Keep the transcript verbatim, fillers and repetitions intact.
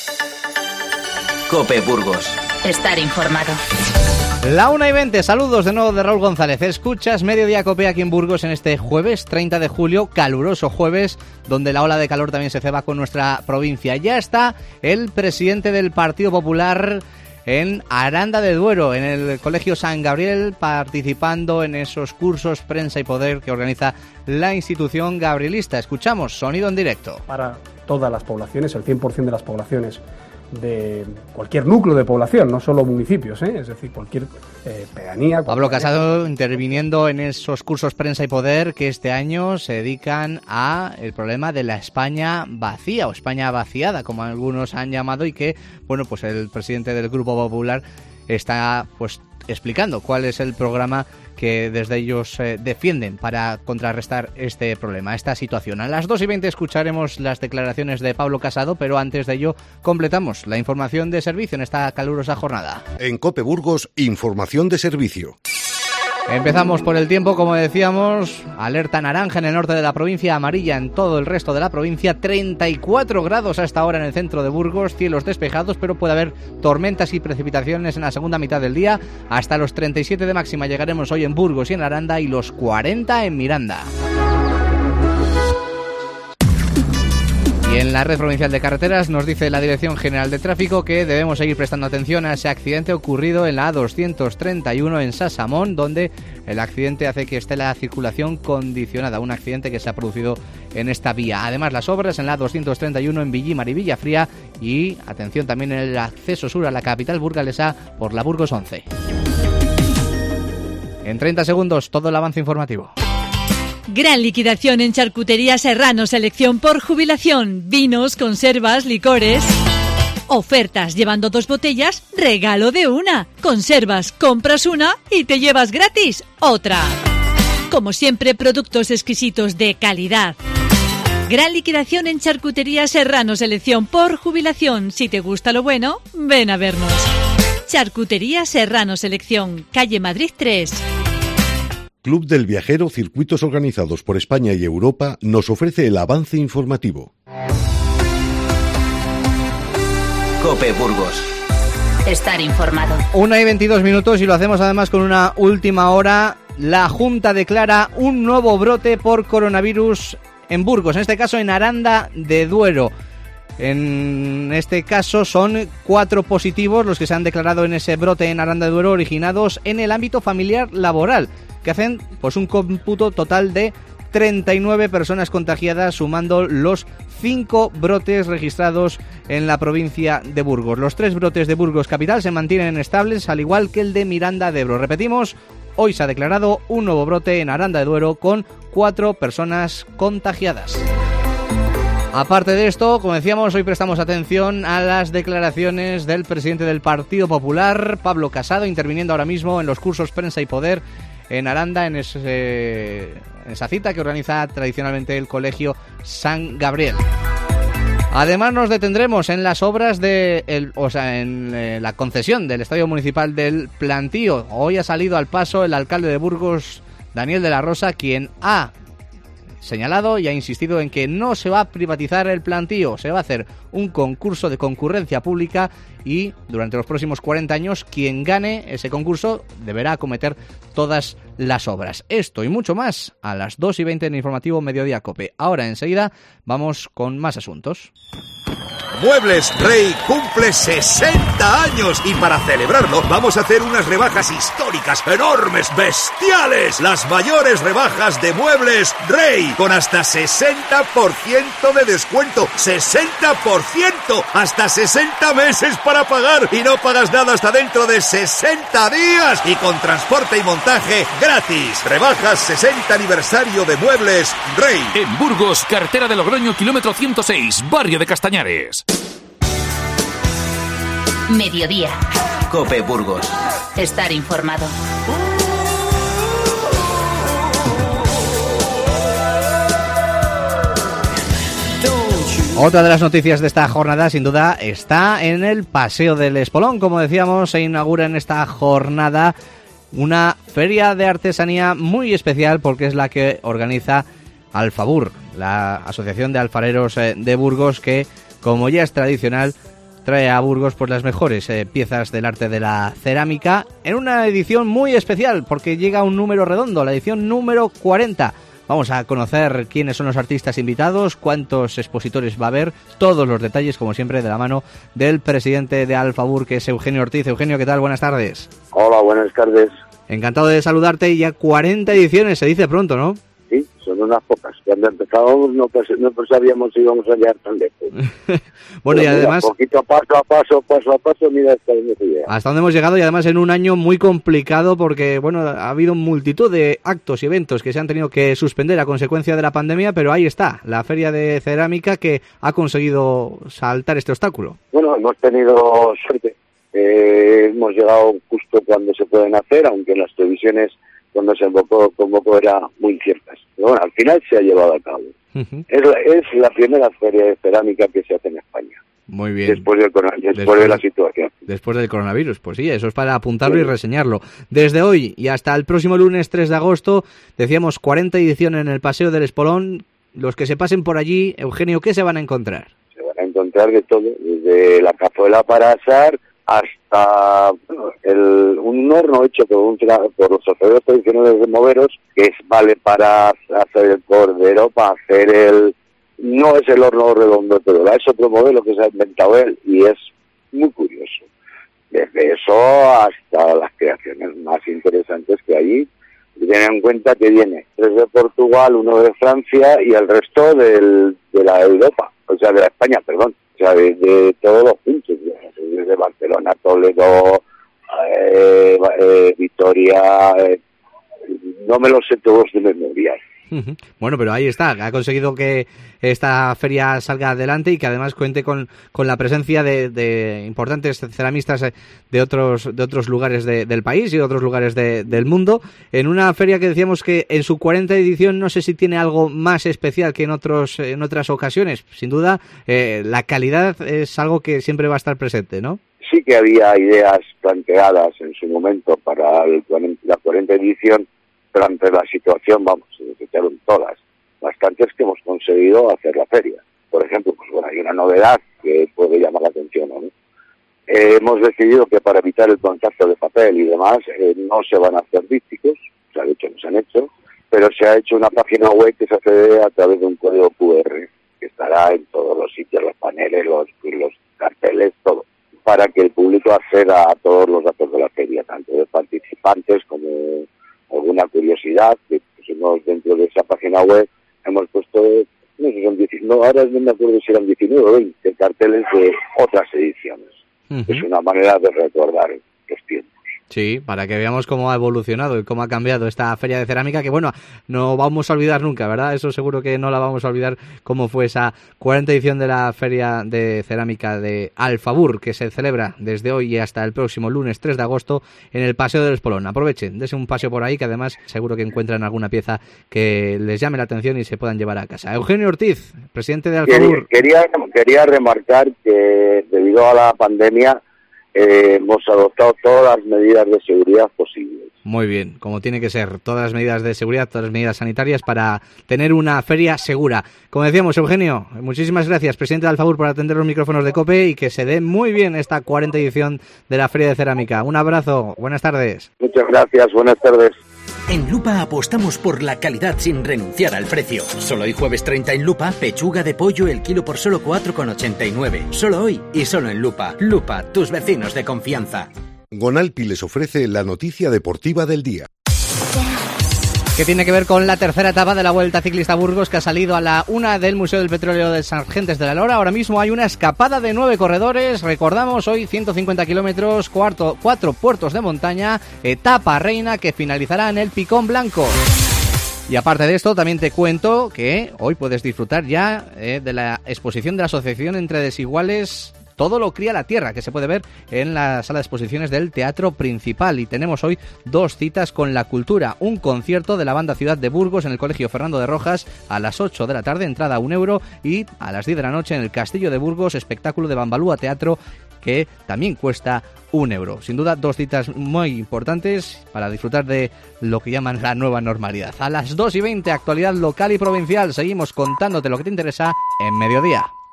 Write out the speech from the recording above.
COPE Burgos. Estar informado. La una y veinte, saludos de nuevo de Raúl González. Escuchas Mediodía COPE aquí en Burgos en este jueves treinta de julio, caluroso jueves, donde la ola de calor también se ceba con nuestra provincia. Ya está el presidente del Partido Popular en Aranda de Duero, en el Colegio San Gabriel, participando en esos cursos Prensa y Poder que organiza la institución gabrielista. Escuchamos sonido en directo. Para todas las poblaciones, el cien por ciento de las poblaciones de cualquier núcleo de población, no solo municipios, ¿eh? Es decir, cualquier eh, pedanía. Pablo Casado interviniendo en esos cursos Prensa y Poder que este año se dedican a el problema de la España vacía o España vaciada, como algunos han llamado, y que, bueno, pues el presidente del Grupo Popular está pues explicando cuál es el programa que desde ellos eh, defienden para contrarrestar este problema, esta situación. A las dos y veinte escucharemos las declaraciones de Pablo Casado, pero antes de ello completamos la información de servicio en esta calurosa jornada. En COPE Burgos, información de servicio. Empezamos por el tiempo, como decíamos, alerta naranja en el norte de la provincia, amarilla en todo el resto de la provincia, treinta y cuatro grados hasta ahora en el centro de Burgos, cielos despejados, pero puede haber tormentas y precipitaciones en la segunda mitad del día, hasta los treinta y siete de máxima llegaremos hoy en Burgos y en Aranda y los cuarenta en Miranda. Y en la red provincial de carreteras nos dice la Dirección General de Tráfico que debemos seguir prestando atención a ese accidente ocurrido en la A doscientos treinta y uno en Sasamón, donde el accidente hace que esté la circulación condicionada, un accidente que se ha producido en esta vía. Además, las obras en la A doscientos treinta y uno en Villimar y Villafría y, atención, también en el acceso sur a la capital burgalesa por la Burgos once. En treinta segundos, todo el avance informativo. Gran liquidación en Charcutería Serrano, selección por jubilación, vinos, conservas, licores. Ofertas, llevando dos botellas, regalo de una. Conservas, compras una y te llevas gratis otra. Como siempre, productos exquisitos de calidad. Gran liquidación en Charcutería Serrano, selección por jubilación. Si te gusta lo bueno, ven a vernos. Charcutería Serrano, selección, calle Madrid tres. Club del Viajero, circuitos organizados por España y Europa, nos ofrece el avance informativo. COPE Burgos. Estar informado. Una y veintidós minutos y lo hacemos además con una última hora. La Junta declara un nuevo brote por coronavirus en Burgos, en este caso en Aranda de Duero. En este caso son cuatro positivos los que se han declarado en ese brote en Aranda de Duero, originados en el ámbito familiar laboral, que hacen pues un cómputo total de treinta y nueve personas contagiadas, sumando los cinco brotes registrados en la provincia de Burgos. Los tres brotes de Burgos capital se mantienen estables, al igual que el de Miranda de Ebro. Repetimos, hoy se ha declarado un nuevo brote en Aranda de Duero con cuatro personas contagiadas. Aparte de esto, como decíamos, hoy prestamos atención a las declaraciones del presidente del Partido Popular, Pablo Casado, interviniendo ahora mismo en los cursos Prensa y Poder en Aranda, en, ese, en esa cita que organiza tradicionalmente el Colegio San Gabriel. Además, nos detendremos en las obras de, el, o sea, en eh, la concesión del Estadio Municipal del Plantío. Hoy ha salido al paso el alcalde de Burgos, Daniel de la Rosa, quien ha señalado y ha insistido en que no se va a privatizar el plantío, se va a hacer un concurso de concurrencia pública y durante los próximos cuarenta años quien gane ese concurso deberá acometer todas las obras. Esto y mucho más a las dos y veinte en Informativo Mediodía COPE. Ahora enseguida vamos con más asuntos. Muebles Rey cumple sesenta años y para celebrarlo vamos a hacer unas rebajas históricas, enormes, bestiales. Las mayores rebajas de Muebles Rey con hasta sesenta por ciento de descuento. sesenta por ciento, hasta sesenta meses para pagar y no pagas nada hasta dentro de sesenta días y con transporte y montaje gratis. Rebajas sesenta aniversario de Muebles Rey. En Burgos, carretera de Logroño, kilómetro ciento seis, barrio de Castañares. Mediodía. COPE Burgos. Estar informado. Otra de las noticias de esta jornada, sin duda, está en el Paseo del Espolón. Como decíamos, se inaugura en esta jornada una feria de artesanía muy especial porque es la que organiza Alfabur, la Asociación de Alfareros de Burgos, que, como ya es tradicional, trae a Burgos pues las mejores eh, piezas del arte de la cerámica en una edición muy especial porque llega un número redondo, la edición número cuarenta. Vamos a conocer quiénes son los artistas invitados, cuántos expositores va a haber, todos los detalles, como siempre, de la mano del presidente de Alfabur, que es Eugenio Ortiz. Eugenio, ¿qué tal? Buenas tardes. Hola, buenas tardes. Encantado de saludarte, y ya cuarenta ediciones, se dice pronto, ¿no? Sí, son unas pocas. Cuando empezábamos no, no sabíamos si íbamos a llegar tan lejos. Bueno, Pero y mira, además... poquito paso a paso, paso a paso, mira hasta dónde se llega. Hasta dónde hemos llegado, y además en un año muy complicado porque, bueno, ha habido multitud de actos y eventos que se han tenido que suspender a consecuencia de la pandemia, pero ahí está, la Feria de Cerámica que ha conseguido saltar este obstáculo. Bueno, hemos tenido suerte. Eh, hemos llegado justo cuando se pueden hacer, aunque en las previsiones cuando se convocó, convocó era muy inciertas. Pero bueno, al final se ha llevado a cabo. Uh-huh. Es, la, es la primera feria de cerámica que se hace en España. Muy bien. Después, del, después, después de la situación. Después del coronavirus, pues sí, eso es para apuntarlo sí. y reseñarlo. Desde hoy y hasta el próximo lunes tres de agosto, decíamos cuarenta ediciones en el Paseo del Espolón. Los que se pasen por allí, Eugenio, ¿qué se van a encontrar? Se van a encontrar de todo, desde la cazuela para asar hasta bueno, el, un horno hecho por, un, por los sacerdotes tradicionales de Moveros, que es, vale para hacer el cordero, para hacer el... No es el horno redondo, pero es otro modelo que se ha inventado él y es muy curioso. Desde eso hasta las creaciones más interesantes que hay. Ten en cuenta que viene tres de Portugal, uno de Francia y el resto del, de la Europa, o sea, de la España, perdón. O sea, de, de todos los puntos, desde Barcelona, Toledo, eh, eh, Vitoria, eh, no me los sé todos de memoria. Uh-huh. Bueno, pero ahí está, ha conseguido que esta feria salga adelante y que además cuente con, con la presencia de, de importantes ceramistas de otros de otros lugares de, del país y de otros lugares de, del mundo, en una feria que decíamos que en su cuarenta edición no sé si tiene algo más especial que en otros en otras ocasiones. Sin duda, eh, la calidad es algo que siempre va a estar presente, ¿no? Sí que había ideas planteadas en su momento para el, la cuarenta edición, pero ante la situación, vamos, se desecharon todas. Bastantes que hemos conseguido hacer la feria. Por ejemplo, pues bueno, hay una novedad que puede llamar la atención, ¿no? Eh, hemos decidido que para evitar el contacto de papel y demás, eh, no se van a hacer dípticos, o sea, de hecho no se han hecho, pero se ha hecho una página web que se accede a través de un código cu erre, que estará en todos los sitios, los paneles, los, los carteles, todo, para que el público acceda a todos los datos de la feria, tanto de participantes como alguna curiosidad que pusimos dentro de esa página web. Hemos puesto, no sé, son diecinueve, ahora no me acuerdo si eran diecinueve o veinte carteles de otras ediciones. Uh-huh. Es una manera de recordar los tiempos. Sí, para que veamos cómo ha evolucionado y cómo ha cambiado esta feria de cerámica, que bueno, no vamos a olvidar nunca, ¿verdad? Eso seguro que no la vamos a olvidar, cómo fue esa cuarenta edición de la feria de cerámica de Alfabur, que se celebra desde hoy y hasta el próximo lunes tres de agosto en el Paseo del Espolón. Aprovechen, dense un paseo por ahí, que además seguro que encuentran alguna pieza que les llame la atención y se puedan llevar a casa. Eugenio Ortiz, presidente de Alfabur. Quería, quería remarcar que debido a la pandemia Eh, hemos adoptado todas las medidas de seguridad posibles. Muy bien, como tiene que ser, todas las medidas de seguridad, todas las medidas sanitarias para tener una feria segura. Como decíamos, Eugenio, muchísimas gracias, presidente de Alfabur, por atender los micrófonos de COPE y que se dé muy bien esta cuarenta edición de la Feria de Cerámica. Un abrazo, buenas tardes. Muchas gracias, buenas tardes. En Lupa apostamos por la calidad sin renunciar al precio. Solo hoy jueves treinta en Lupa, pechuga de pollo el kilo por solo cuatro con ochenta y nueve. Solo hoy y solo en Lupa. Lupa, tus vecinos de confianza. Gonalpi les ofrece la noticia deportiva del día. Que tiene que ver con la tercera etapa de la Vuelta Ciclista Burgos, que ha salido a la una del Museo del Petróleo de Sargentes de la Lora. Ahora mismo hay una escapada de nueve corredores. Recordamos, hoy ciento cincuenta kilómetros, cuarto, cuatro puertos de montaña, etapa reina que finalizará en el Picón Blanco. Y aparte de esto, también te cuento que hoy puedes disfrutar ya eh, de la exposición de la Asociación Entre Desiguales. Todo lo cría la tierra, que se puede ver en la sala de exposiciones del Teatro Principal. Y tenemos hoy dos citas con la cultura. Un concierto de la banda Ciudad de Burgos en el Colegio Fernando de Rojas a las ocho de la tarde, entrada a un euro. Y a las diez de la noche en el Castillo de Burgos, espectáculo de Bambalúa Teatro, que también cuesta un euro. Sin duda, dos citas muy importantes para disfrutar de lo que llaman la nueva normalidad. A las dos y veinte, actualidad local y provincial. Seguimos contándote lo que te interesa en Mediodía.